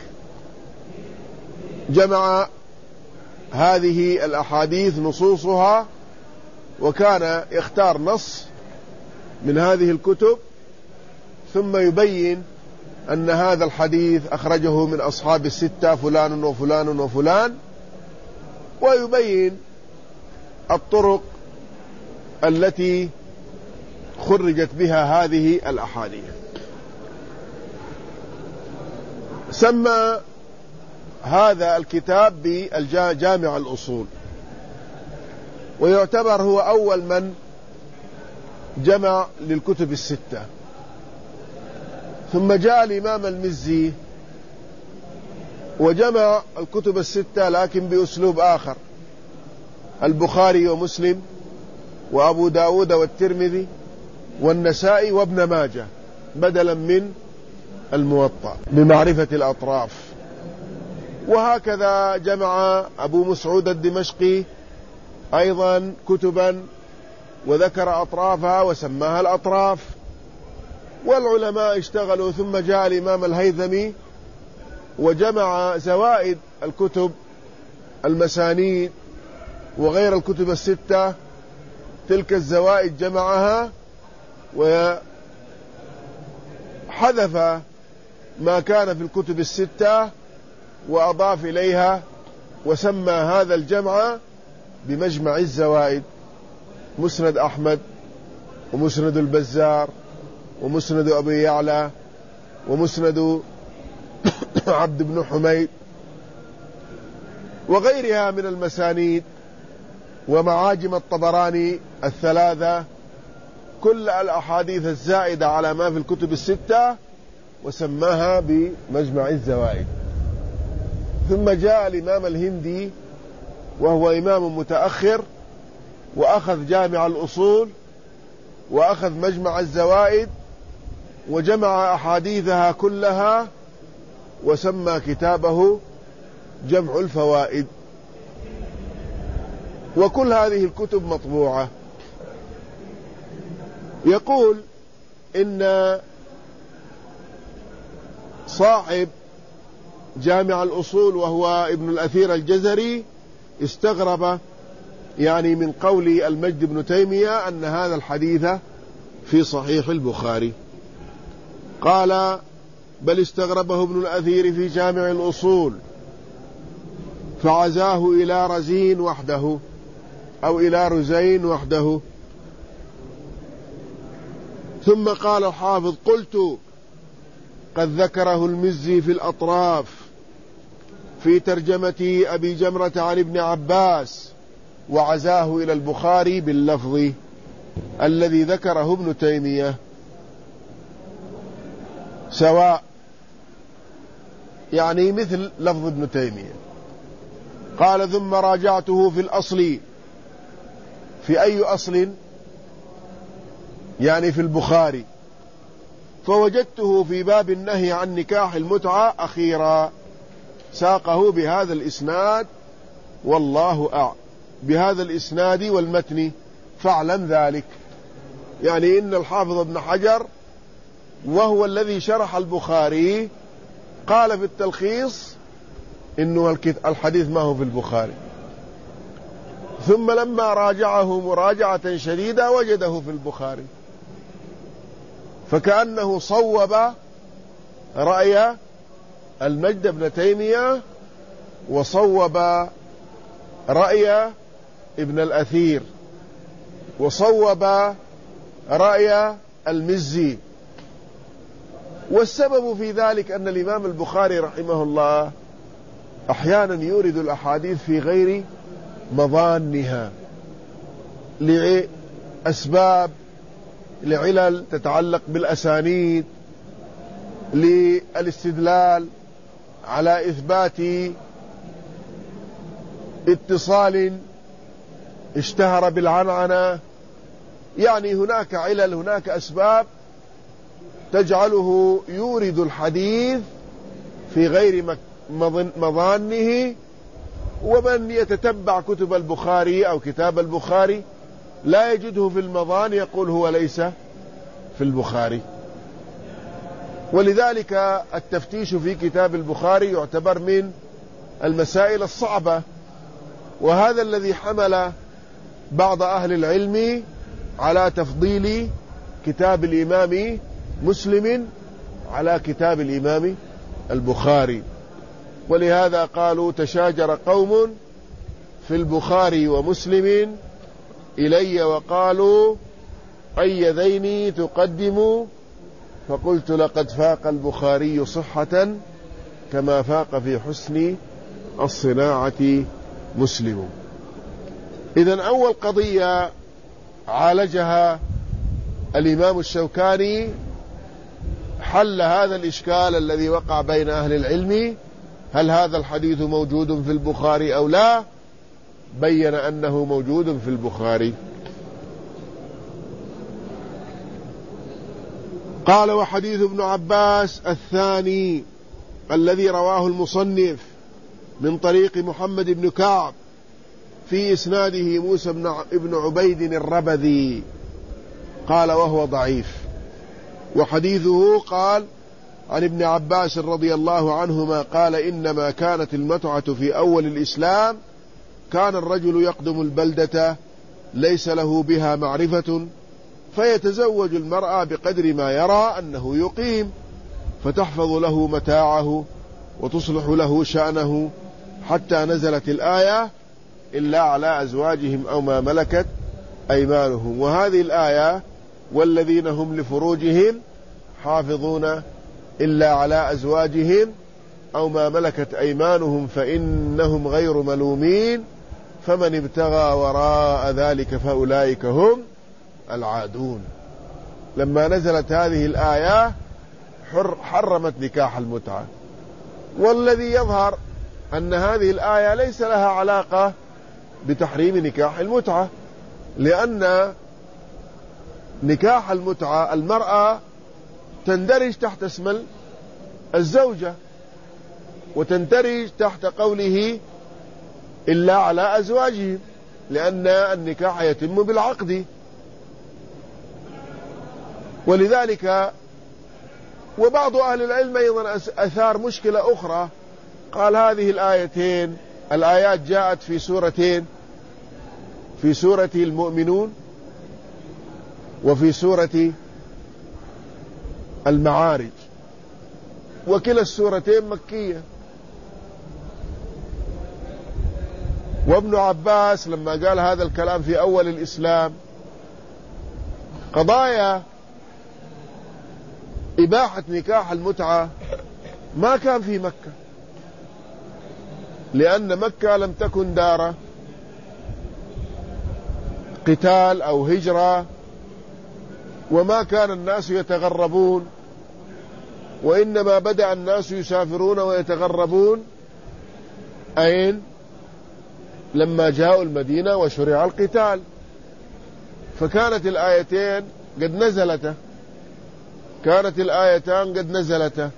جمع هذه الأحاديث نصوصها، وكان يختار نص من هذه الكتب ثم يبين أن هذا الحديث أخرجه من أصحاب الستة فلان وفلان وفلان، ويبين الطرق التي خرجت بها هذه الأحاديث. سمى هذا الكتاب بجامع الأصول، ويعتبر هو أول من جمع للكتب الستة. ثم جاء الإمام المزي وجمع الكتب الستة لكن بأسلوب آخر: البخاري ومسلم وأبو داود والترمذي والنسائي وابن ماجه، بدلا من الموطأ بمعرفة الأطراف. وهكذا جمع أبو مسعود الدمشقي أيضا كتبا وذكر أطرافها وسماها الأطراف، والعلماء اشتغلوا. ثم جاء الإمام الهيثمي وجمع زوائد الكتب المسانيد وغير الكتب الستة، تلك الزوائد جمعها وحذف ما كان في الكتب الستة وأضاف إليها، وسمى هذا الجمع بمجمع الزوائد: مسند أحمد ومسند البزار ومسند أبي يعلى ومسند عبد بن حميد وغيرها من المسانيد، ومعاجم الطبراني الثلاثة، كل الأحاديث الزائدة على ما في الكتب الستة، وسماها بمجمع الزوائد. ثم جاء الإمام الهندي وهو إمام متأخر، وأخذ جامع الأصول وأخذ مجمع الزوائد وجمع أحاديثها كلها، وسمى كتابه جمع الفوائد. وكل هذه الكتب مطبوعة. يقول إن صاحب جامع الأصول وهو ابن الأثير الجزري استغرب يعني من قول المجد بن تيمية أن هذا الحديث في صحيح البخاري. قال بل استغربه ابن الأثير في جامع الأصول فعزاه إلى رزين وحده أو إلى رزين وحده. ثم قال الحافظ: قلت قد ذكره المزي في الأطراف في ترجمة أبي جمرة عن ابن عباس، وعزاه إلى البخاري باللفظ الذي ذكره ابن تيمية سواء، يعني مثل لفظ ابن تيمية. قال: ثم راجعته في الأصل. في أي أصل؟ يعني في البخاري. فوجدته في باب النهي عن نكاح المتعة أخيرا، ساقه بهذا الإسناد، والله أعلم، بهذا الإسناد والمتن، فاعلم ذلك. يعني إن الحافظ ابن حجر وهو الذي شرح البخاري قال في التلخيص إنه الحديث ما هو في البخاري، ثم لما راجعه مراجعة شديدة وجده في البخاري، فكأنه صوب رأي المجد بن تيمية وصوب رأي ابن الأثير وصوب رأي المزي. والسبب في ذلك أن الإمام البخاري رحمه الله أحيانا يورد الأحاديث في غير مظانها لأسباب، لعلل تتعلق بالأسانيد، للاستدلال على إثبات اتصال اشتهر بالعنعنة. يعني هناك علل، هناك أسباب تجعله يورد الحديث في غير مظانه. ومن يتتبع كتب البخاري أو كتاب البخاري لا يجده في المظان يقول هو ليس في البخاري. ولذلك التفتيش في كتاب البخاري يعتبر من المسائل الصعبة، وهذا الذي حمل بعض أهل العلم على تفضيل كتاب الإمام مسلم على كتاب الإمام البخاري. ولهذا قالوا: تشاجر قوم في البخاري ومسلم إلي وقالوا: أي ذين تقدم؟ فقلت: لقد فاق البخاري صحة كما فاق في حسن الصناعة مسلم. إذن أول قضية عالجها الإمام الشوكاني حل هذا الإشكال الذي وقع بين أهل العلم: هل هذا الحديث موجود في البخاري أو لا؟ بين أنه موجود في البخاري. قال: وحديث ابن عباس الثاني الذي رواه المصنف من طريق محمد بن كعب في إسناده موسى بن عبيد الربذي، قال: وهو ضعيف. وحديثه قال عن ابن عباس رضي الله عنهما قال: إنما كانت المتعة في أول الإسلام، كان الرجل يقدم البلدة ليس له بها معرفة، فيتزوج المرأة بقدر ما يرى أنه يقيم، فتحفظ له متاعه وتصلح له شأنه، حتى نزلت الآية: إلا على أزواجهم أو ما ملكت أيمانهم. وهذه الآية: والذين هم لفروجهم حافظون إلا على أزواجهم أو ما ملكت أيمانهم فإنهم غير ملومين، فمن ابتغى وراء ذلك فأولئك هم العادون. لما نزلت هذه الآية حرمت نكاح المتعة. والذي يظهر أن هذه الآية ليس لها علاقة بتحريم نكاح المتعة، لأن نكاح المتعة المرأة تندرج تحت اسم الزوجة، وتندرج تحت قوله إلا على أزواجهم، لأن النكاح يتم بالعقد. ولذلك وبعض أهل العلم أيضا أثار مشكلة أخرى، قال: هذه الآيتين الآيات جاءت في سورتين، في سورة المؤمنون وفي سورة المعارج، وكلا السورتين مكية. وابن عباس لما قال هذا الكلام في أول الإسلام، قضايا إباحة نكاح المتعة ما كان في مكة، لأن مكة لم تكن دار قتال أو هجرة، وما كان الناس يتغربون، وإنما بدأ الناس يسافرون ويتغربون أين؟ لما جاءوا المدينة وشرع القتال، فكانت الآيتين قد نزلتا كانت الآيتان قد نزلتا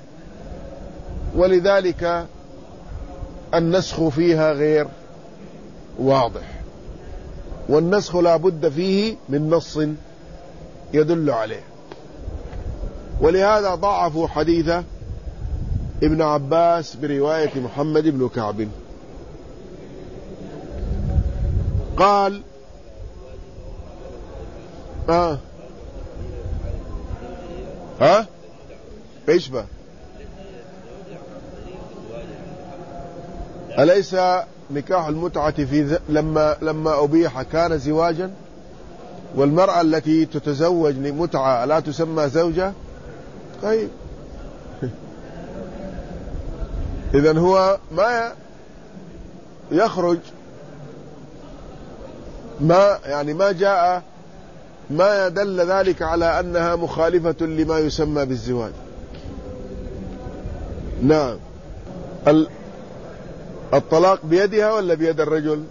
ولذلك النسخ فيها غير واضح، والنسخ لا بد فيه من نص يدل عليه، ولهذا ضعفوا حديث ابن عباس برواية محمد بن كعب. قال آه ها ايش بقى؟ أليس نكاح المتعة في ذ... لما لما أبيح كان زواجا؟ والمرأة التي تتزوج لمتعة لا تسمى زوجة؟ طيب إذن هو ما يخرج، ما يعني ما جاء ما يدل ذلك على أنها مخالفة لما يسمى بالزواج. نعم. الطلاق بيدها ولا بيد الرجل؟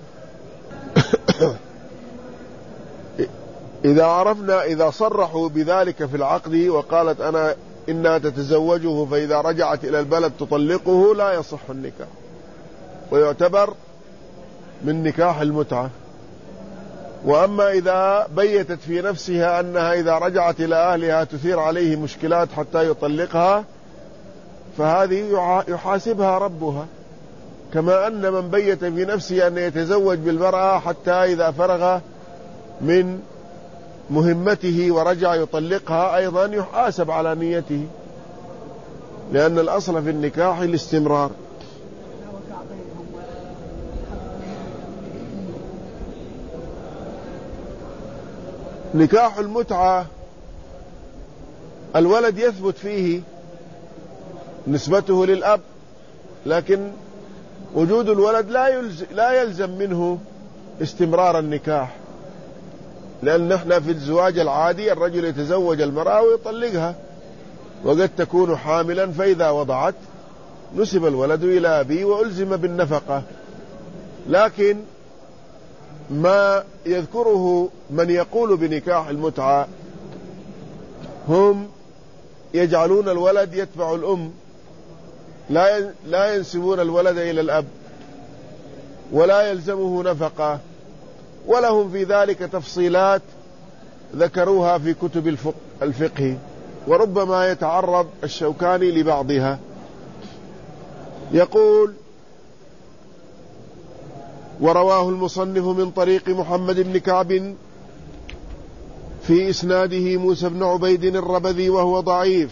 إذا عرفنا إذا صرحوا بذلك في العقد وقالت أنا إنها تتزوجه فإذا رجعت إلى البلد تطلقه لا يصح النكاح، ويعتبر من نكاح المتعة. وأما إذا بيتت في نفسها أنها إذا رجعت إلى أهلها تثير عليه مشكلات حتى يطلقها، فهذه يحاسبها ربها، كما أن من بيت في نفسه أن يتزوج بالمرأة حتى إذا فرغ من مهمته ورجع يطلقها أيضا يحاسب على نيته، لأن الأصل في النكاح الاستمرار. نكاح المتعة الولد يثبت فيه نسبته للأب، لكن وجود الولد لا يلزم, لا يلزم منه استمرار النكاح، لأن نحن في الزواج العادي الرجل يتزوج المرأة ويطلقها، وقد تكون حاملا فإذا وضعت نسب الولد إلى أبيه وألزم بالنفقة. لكن ما يذكره من يقول بنكاح المتعة هم يجعلون الولد يتبع الأم، لا لا ينسبون الولد إلى الأب ولا يلزمه نفقة، ولهم في ذلك تفصيلات ذكروها في كتب الفقه، وربما يتعرض الشوكاني لبعضها. يقول: ورواه المصنف من طريق محمد بن كعب في إسناده موسى بن عبيد الربذي وهو ضعيف.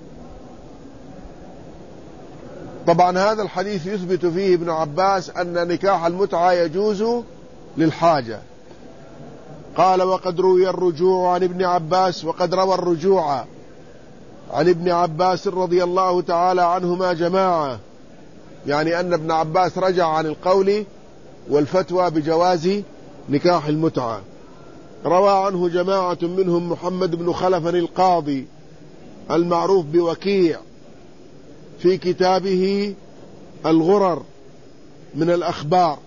طبعا هذا الحديث يثبت فيه ابن عباس أن نكاح المتعة يجوز للحاجة. قال: وقد روي الرجوع عن ابن عباس، وقد روى الرجوع عن ابن عباس رضي الله تعالى عنهما جماعة، يعني أن ابن عباس رجع عن القول والفتوى بجواز نكاح المتعة. روى عنه جماعة منهم محمد بن خلف القاضي المعروف بوكيع في كتابه الغرر من الأخبار،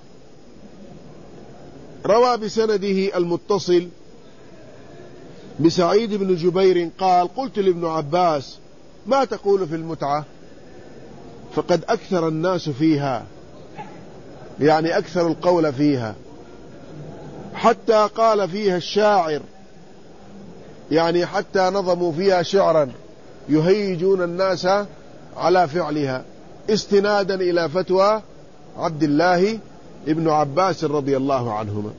روى بسنده المتصل بسعيد بن جبير قال: قلت لابن عباس: ما تقول في المتعة؟ فقد أكثر الناس فيها، يعني أكثر القول فيها، حتى قال فيها الشاعر، يعني حتى نظموا فيها شعرا يهيجون الناس على فعلها، استنادا إلى فتوى عبد الله ابن عباس رضي الله عنهما.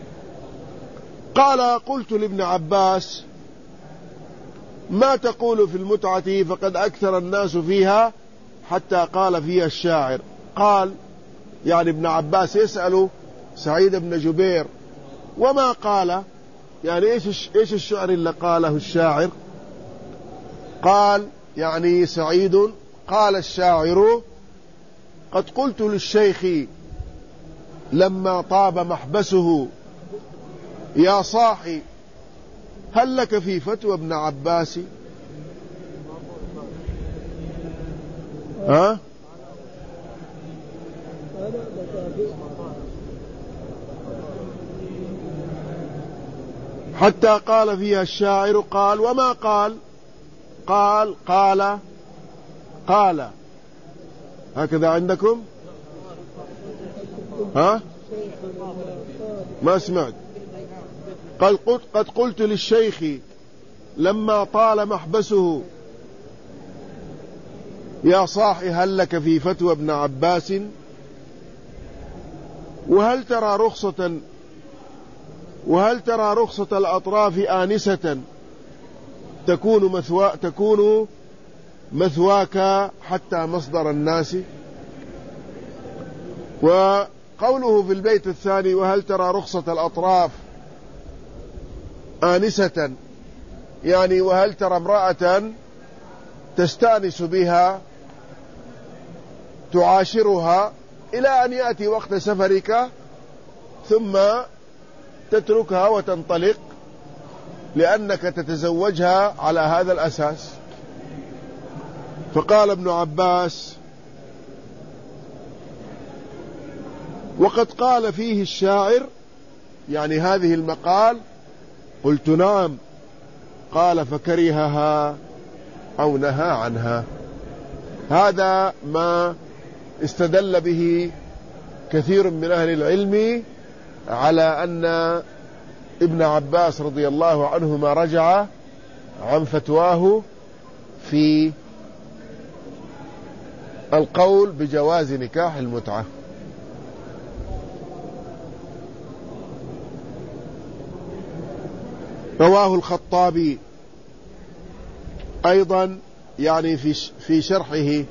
قال: قلت لابن عباس: ما تقول في المتعة؟ فقد أكثر الناس فيها حتى قال فيها الشاعر. قال، يعني ابن عباس يسأل سعيد بن جبير: وما قال؟ يعني إيش إيش الشعر اللي قاله الشاعر؟ قال: يعني سعيد. قال الشاعر: قد قلت للشيخ لما طاب محبسه يا صاحي هل لك في فتوى ابن عباس؟ ها؟ حتى قال فيها الشاعر: قال وما قال؟ قال قال قال هكذا عندكم؟ ها؟ ما سمعت. قد قلت, قد قلت للشيخ لما طال محبسه يا صاحي هل لك في فتوى ابن عباس؟ وهل ترى رخصة وهل ترى رخصة الأطراف آنسة تكون مثوا تكون مثواك حتى مصدر الناس؟ وقوله في البيت الثاني: وهل ترى رخصة الأطراف آنسة، يعني وهل ترى امرأة تستأنس بها تعاشرها إلى أن يأتي وقت سفرك ثم تتركها وتنطلق لأنك تتزوجها على هذا الأساس؟ فقال ابن عباس: وقد قال فيه الشاعر، يعني هذه المقال. قلت: نعم. قال: فكرهها أو نهى عنها. هذا ما استدل به كثير من أهل العلم على أن ابن عباس رضي الله عنهما رجع عن فتواه في القول بجواز نكاح المتعة. رواه الخطابي أيضا، يعني في في شرحه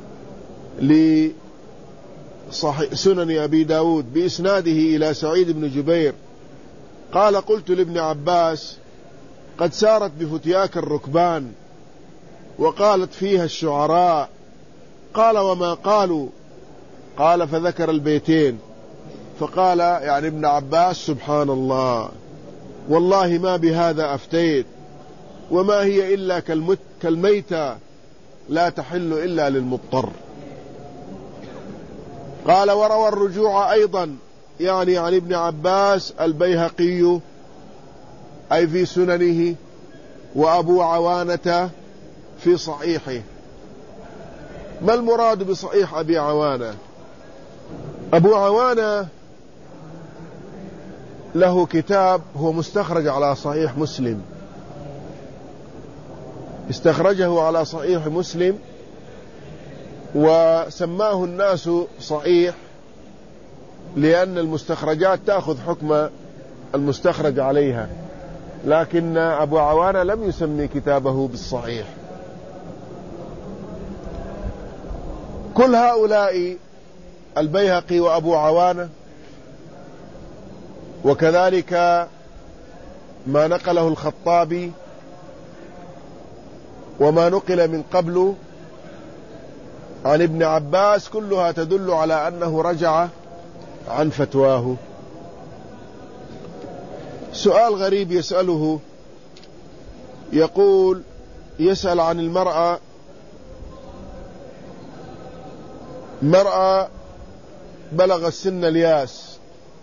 لسنن أبي داود بإسناده إلى سعيد بن جبير قال: قلت لابن عباس: قد سارت بفتياك الركبان وقالت فيها الشعراء. قال: وما قالوا؟ قال: فذكر البيتين. فقال يعني ابن عباس: سبحان الله، والله ما بهذا أفتيت، وما هي إلا كالميتة لا تحل إلا للمضطر. قال: وروى الرجوع أيضا، يعني عن ابن عباس، البيهقي أي في سننه، وأبو عوانة في صحيحه. ما المراد بصحيح أبي عوانة؟ أبو عوانة له كتاب هو مستخرج على صحيح مسلم، استخرجه على صحيح مسلم وسماه الناس صحيح لأن المستخرجات تأخذ حكم المستخرج عليها، لكن أبو عوانة لم يسمي كتابه بالصحيح. كل هؤلاء البيهقي وأبو عوانة وكذلك ما نقله الخطابي وما نقل من قبل عن ابن عباس كلها تدل على أنه رجع عن فتواه. سؤال غريب يسأله، يقول يسأل عن المرأة مرأة بلغ السن الياس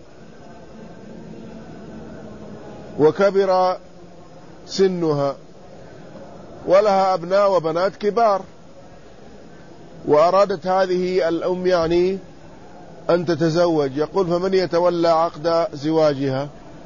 وكبر سنها ولها أبناء وبنات كبار، وأرادت هذه الأم يعني أن تتزوج، يقول: فمن يتولى عقد زواجها؟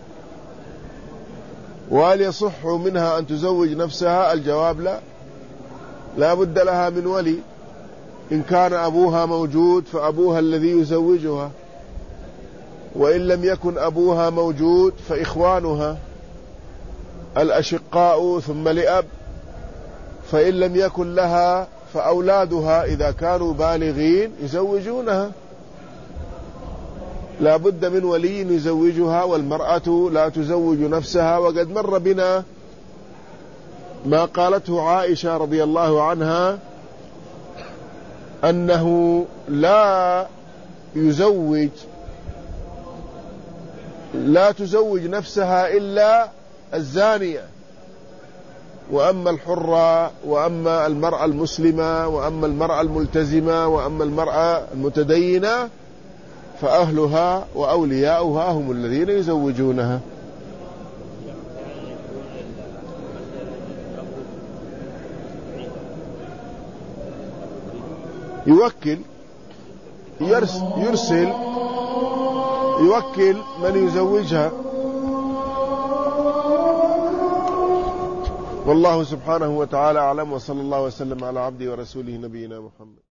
وهل يصح منها أن تزوج نفسها؟ الجواب: لا، لا بد لها من ولي. إن كان أبوها موجود فأبوها الذي يزوجها، وإن لم يكن أبوها موجود فإخوانها الأشقاء ثم لأب، فإن لم يكن لها فأولادها إذا كانوا بالغين يزوجونها. لا بد من ولي يزوجها، والمرأة لا تزوج نفسها. وقد مر بنا ما قالته عائشة رضي الله عنها أنه لا يزوج لا تزوج نفسها إلا الزانية، وأما الحرة وأما المرأة المسلمة وأما المرأة الملتزمة وأما المرأة المتدينة فأهلها وأولياؤها هم الذين يزوجونها. يوكل يرسل يوكل من يزوجها. والله سبحانه وتعالى أعلم، وصلى الله وسلم على عبده ورسوله نبينا محمد.